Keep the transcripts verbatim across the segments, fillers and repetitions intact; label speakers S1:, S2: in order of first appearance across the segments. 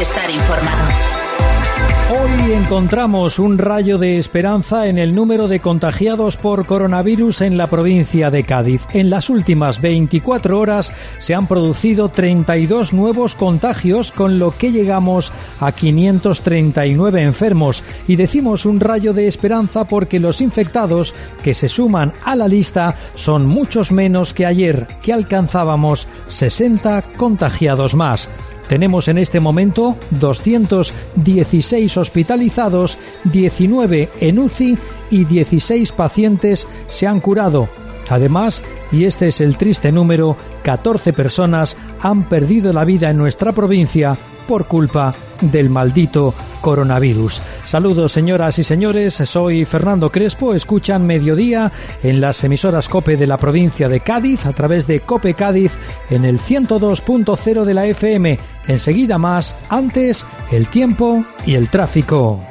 S1: estar informado.
S2: Hoy encontramos un rayo de esperanza en el número de contagiados por coronavirus en la provincia de Cádiz. En las últimas veinticuatro horas se han producido treinta y dos nuevos contagios, con lo que llegamos a quinientos treinta y nueve enfermos. Y decimos un rayo de esperanza porque los infectados que se suman a la lista son muchos menos que ayer, que alcanzábamos sesenta contagiados más. Tenemos en este momento doscientos dieciséis hospitalizados, diecinueve en U C I y dieciséis pacientes se han curado. Además, y este es el triste número, catorce personas han perdido la vida en nuestra provincia por culpa del maldito coronavirus. Saludos, señoras y señores, soy Fernando Crespo. Escuchan Mediodía en las emisoras COPE de la provincia de Cádiz a través de COPE Cádiz en el ciento dos punto cero de la F M. Enseguida más, antes el tiempo y el tráfico.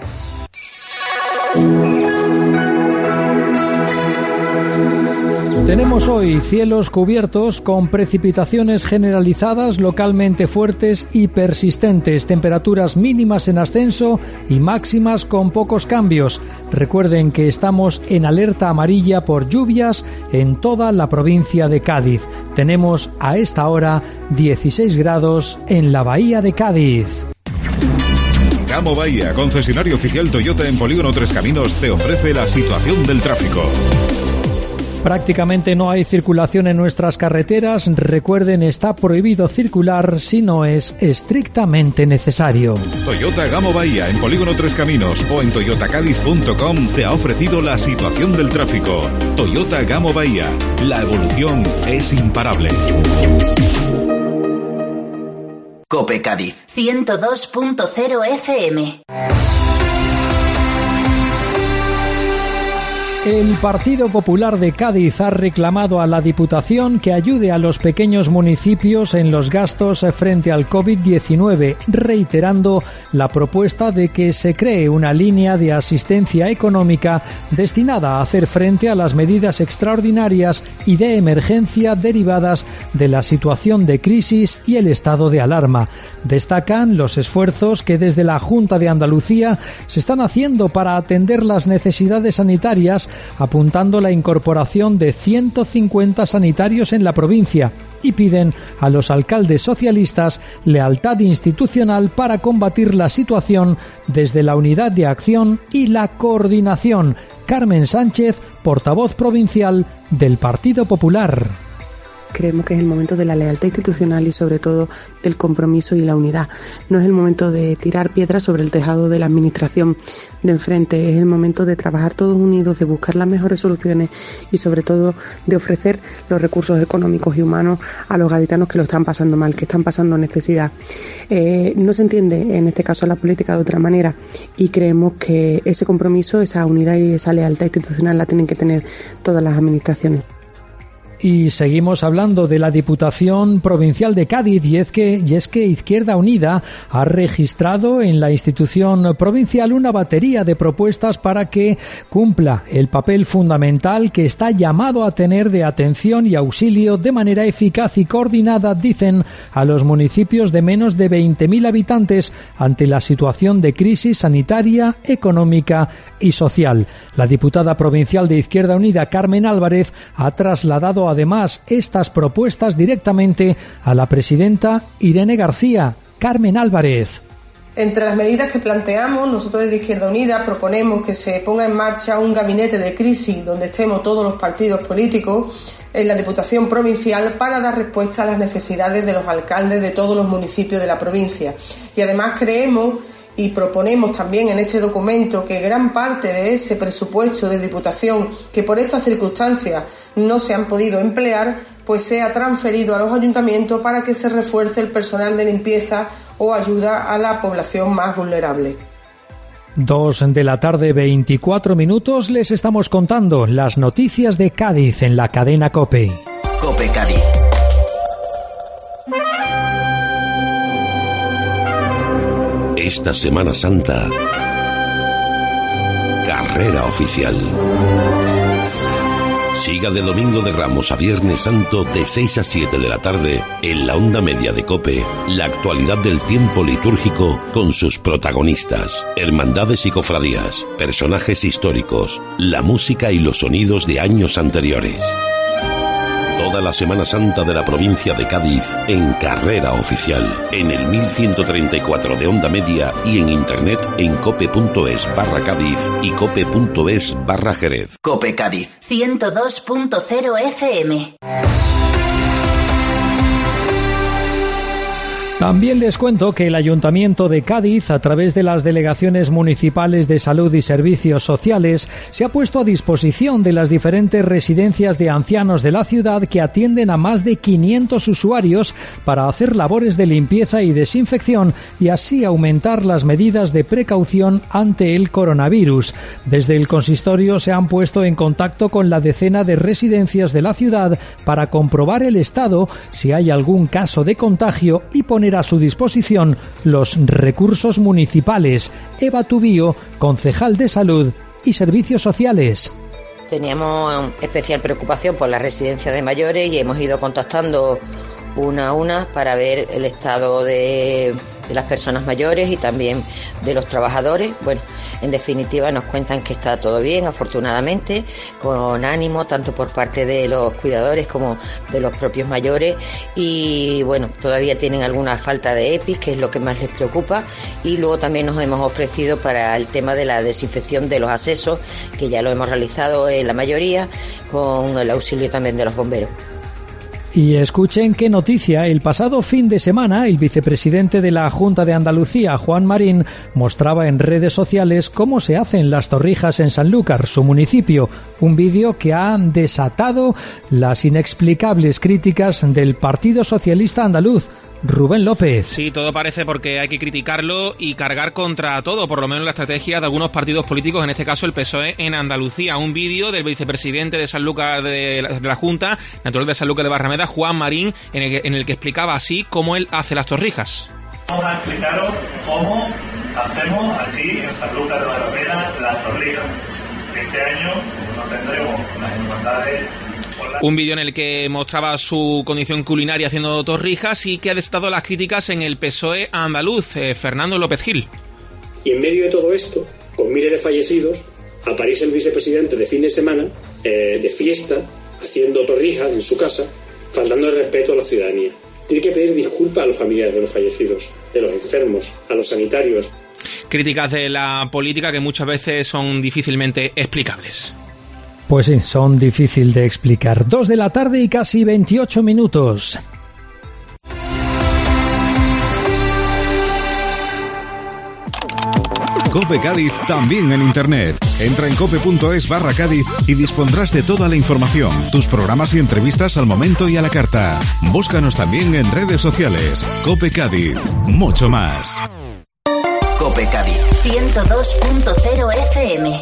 S2: Tenemos hoy cielos cubiertos con precipitaciones generalizadas localmente fuertes y persistentes, temperaturas mínimas en ascenso y máximas con pocos cambios. Recuerden que estamos en alerta amarilla por lluvias en toda la provincia de Cádiz. Tenemos a esta hora dieciséis grados en la bahía de Cádiz.
S3: Gamo Bahía, concesionario oficial Toyota en Polígono Tres Caminos, te ofrece la situación del tráfico.
S2: Prácticamente no hay circulación en nuestras carreteras. Recuerden, está prohibido circular si no es estrictamente necesario.
S3: Toyota Gamo Bahía en Polígono Tres Caminos o en toyota cádiz punto com te ha ofrecido la situación del tráfico. Toyota Gamo Bahía, la evolución es imparable.
S1: COPE Cádiz ciento dos punto cero F M.
S2: El Partido Popular de Cádiz ha reclamado a la Diputación que ayude a los pequeños municipios en los gastos frente al COVID diecinueve, reiterando la propuesta de que se cree una línea de asistencia económica destinada a hacer frente a las medidas extraordinarias y de emergencia derivadas de la situación de crisis y el estado de alarma. Destacan los esfuerzos que desde la Junta de Andalucía se están haciendo para atender las necesidades sanitarias, apuntando la incorporación de ciento cincuenta sanitarios en la provincia, y piden a los alcaldes socialistas lealtad institucional para combatir la situación desde la unidad de acción y la coordinación. Carmen Sánchez, portavoz provincial del Partido Popular.
S4: Creemos que es el momento de la lealtad institucional y sobre todo del compromiso y la unidad. No es el momento de tirar piedras sobre el tejado de la administración de enfrente, es el momento de trabajar todos unidos, de buscar las mejores soluciones y sobre todo de ofrecer los recursos económicos y humanos a los gaditanos que lo están pasando mal, que están pasando necesidad. Eh, no se entiende en este caso la política de otra manera y creemos que ese compromiso, esa unidad y esa lealtad institucional la tienen que tener todas las administraciones.
S2: Y seguimos hablando de la Diputación Provincial de Cádiz y es que, y es que Izquierda Unida ha registrado en la institución provincial una batería de propuestas para que cumpla el papel fundamental que está llamado a tener de atención y auxilio de manera eficaz y coordinada, dicen, a los municipios de menos de veinte mil habitantes ante la situación de crisis sanitaria, económica y social. La diputada provincial de Izquierda Unida, Carmen Álvarez, ha trasladado además estas propuestas directamente a la presidenta Irene García. Carmen Álvarez.
S5: Entre las medidas que planteamos, nosotros desde Izquierda Unida proponemos que se ponga en marcha un gabinete de crisis donde estemos todos los partidos políticos en la Diputación Provincial para dar respuesta a las necesidades de los alcaldes de todos los municipios de la provincia. Y además creemos y proponemos también en este documento que gran parte de ese presupuesto de Diputación que por estas circunstancias no se han podido emplear, pues sea transferido a los ayuntamientos para que se refuerce el personal de limpieza o ayuda a la población más vulnerable.
S2: Dos de la tarde, veinticuatro minutos, les estamos contando las noticias de Cádiz en la cadena COPE.
S1: COPE Cádiz.
S6: Esta Semana Santa, carrera oficial. Siga de Domingo de Ramos a Viernes Santo de seis a siete de la tarde en la onda media de COPE, la actualidad del tiempo litúrgico con sus protagonistas, hermandades y cofradías, personajes históricos, la música y los sonidos de años anteriores. Toda la Semana Santa de la provincia de Cádiz en Carrera Oficial, en el mil ciento treinta y cuatro de onda media y en internet en cope.es barra Cádiz y cope.es barra Jerez.
S1: Cope Cádiz, ciento dos punto cero F M.
S2: También les cuento que el Ayuntamiento de Cádiz, a través de las delegaciones municipales de salud y servicios sociales, se ha puesto a disposición de las diferentes residencias de ancianos de la ciudad que atienden a más de quinientos usuarios para hacer labores de limpieza y desinfección y así aumentar las medidas de precaución ante el coronavirus. Desde el consistorio se han puesto en contacto con la decena de residencias de la ciudad para comprobar el estado, si hay algún caso de contagio y poner a su disposición los recursos municipales. Eva Tubío, concejal de Salud y Servicios Sociales.
S7: Teníamos especial preocupación por la residencia de mayores y hemos ido contactando una a una para ver el estado de, de las personas mayores y también de los trabajadores. Bueno, en definitiva nos cuentan que está todo bien, afortunadamente, con ánimo tanto por parte de los cuidadores como de los propios mayores y bueno, todavía tienen alguna falta de E P I S, que es lo que más les preocupa, y luego también nos hemos ofrecido para el tema de la desinfección de los accesos, que ya lo hemos realizado en la mayoría, con el auxilio también de los bomberos.
S2: Y escuchen qué noticia. El pasado fin de semana, el vicepresidente de la Junta de Andalucía, Juan Marín, mostraba en redes sociales cómo se hacen las torrijas en Sanlúcar, su municipio. Un vídeo que ha desatado las inexplicables críticas del Partido Socialista Andaluz. Rubén López.
S8: Sí, todo parece porque hay que criticarlo y cargar contra todo, por lo menos la estrategia de algunos partidos políticos, en este caso el P S O E en Andalucía. Un vídeo del vicepresidente de Sanlúcar de la, de la Junta, natural de Sanlúcar de Barrameda, Juan Marín, en el, que, en el que explicaba así cómo él hace las torrijas.
S9: Vamos a explicaros cómo hacemos aquí en Sanlúcar de Barrameda las torrijas. Este año no tendremos las igualdades.
S8: Un vídeo en el que mostraba su condición culinaria haciendo torrijas y que ha desatado las críticas en el P S O E andaluz, eh, Fernando López Gil.
S10: Y en medio de todo esto, con miles de fallecidos, aparece el vicepresidente de fin de semana, eh, de fiesta, haciendo torrijas en su casa, faltando el respeto a la ciudadanía. Tiene que pedir disculpas a los familiares de los fallecidos, de los enfermos, a los sanitarios.
S8: Críticas de la política que muchas veces son difícilmente explicables.
S2: Pues sí, son difícil de explicar. Dos de la tarde y casi veintiocho minutos.
S3: Cope Cádiz también en internet. Entra en cope.es barra Cádiz y dispondrás de toda la información, tus programas y entrevistas al momento y a la carta. Búscanos también en redes sociales. Cope Cádiz, mucho más.
S1: Cope Cádiz, ciento dos punto cero F M.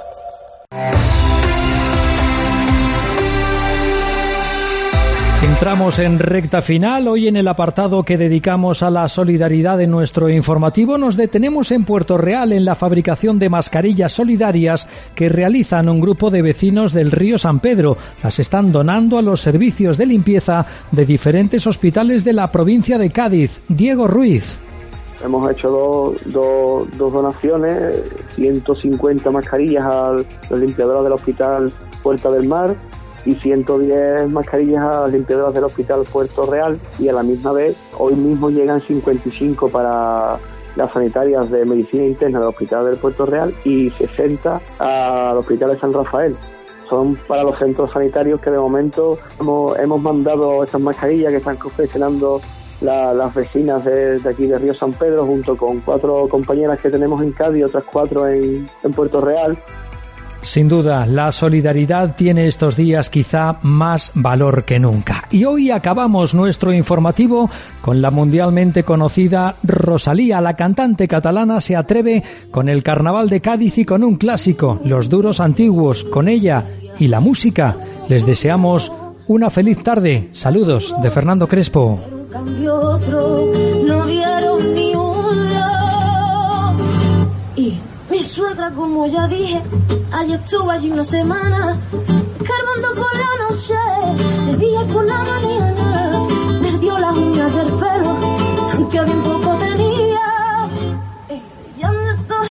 S2: Entramos en recta final. Hoy en el apartado que dedicamos a la solidaridad en nuestro informativo nos detenemos en Puerto Real en la fabricación de mascarillas solidarias que realizan un grupo de vecinos del río San Pedro. Las están donando a los servicios de limpieza de diferentes hospitales de la provincia de Cádiz. Diego Ruiz.
S11: Hemos hecho dos, dos, dos donaciones, ciento cincuenta mascarillas a los limpiadores del Hospital Puerta del Mar y ciento diez mascarillas a las limpiadoras del Hospital Puerto Real, y a la misma vez hoy mismo llegan cincuenta y cinco para las sanitarias de medicina interna del Hospital del Puerto Real y sesenta al Hospital de San Rafael. Son para los centros sanitarios que de momento hemos, hemos mandado estas mascarillas que están confeccionando la, las vecinas de, de aquí de Río San Pedro, junto con cuatro compañeras que tenemos en Cádiz y otras cuatro en, en Puerto Real.
S2: Sin duda, la solidaridad tiene estos días quizá más valor que nunca. Y hoy acabamos nuestro informativo con la mundialmente conocida Rosalía. La cantante catalana se atreve con el Carnaval de Cádiz y con un clásico, Los Duros Antiguos. Con ella y la música les deseamos una feliz tarde. Saludos de Fernando Crespo.
S12: Mi suegra, como ya dije, ayer estuvo allí una semana. escarbando por la noche, de día por la mañana.